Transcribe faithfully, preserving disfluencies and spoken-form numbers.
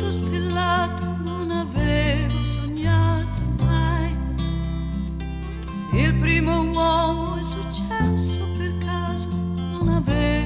mondo stellato non avevo sognato mai. Il primo uomo è successo per caso, non avevo